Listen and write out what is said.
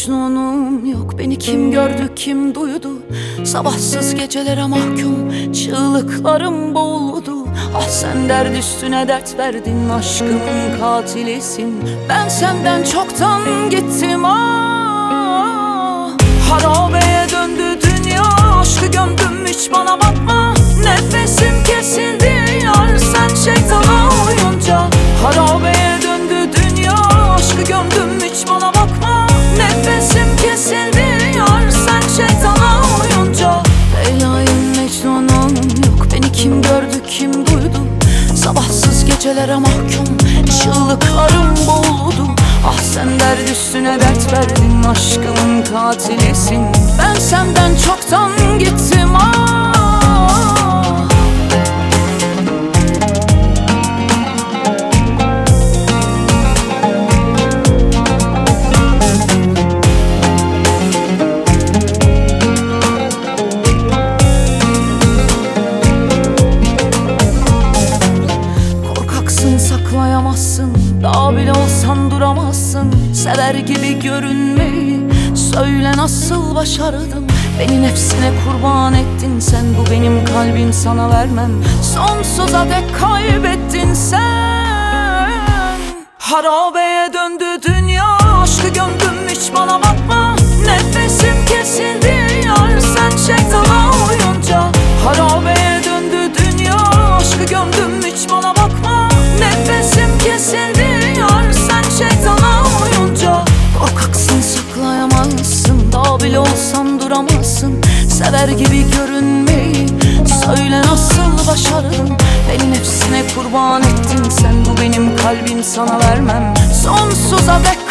Mecnunum yok, beni kim gördü kim duydu. Sabahsız gecelere mahkum, çığlıklarım boğuldu. Ah sen dert üstüne dert verdin, aşkımın katilisin. Ben senden çoktan gittim ah. Harabeye döndü dünya, aşkı gömdüm hiç bana bakma. Nefesim kesildi yar sen şeytana uyunca. Harabeye döndü dünya, aşkı gömdüm hiç bana bakma. Nefesim kesildi yar sen şeytana uyunca. Leyla'yım Mecnun'um yok, beni kim gördü kim duydu. Sabahsız gecelere mahkum, çığlıklarım boğuldu. Ah sen dert üstüne dert verdin, aşkımın katilisin. Ben senden çoktan gittim ah. Saklayamazsın, dağ bile olsan duramazsın. Sever gibi görünmeyi söyle nasıl başardım. Beni nefsine kurban ettin sen, bu benim kalbim sana vermem. Sonsuza dek kaybettin sen. Harabeye döndü dünya, aşkı gömdüm hiç bana bakma. Nefesim kesildi yar sen şeytana uyunca. Harabeye döndü dünya, aşkı gömdüm hiç bana bakma. Nefesim kesildi yar sen şeytana uyunca. Korkaksın saklayamazsın, dağ bile olsan duramazsın. Sever gibi görünmeyi söyle nasıl başardım. Beni nefsine kurban ettin sen, bu benim kalbim sana vermem. Sonsuza dek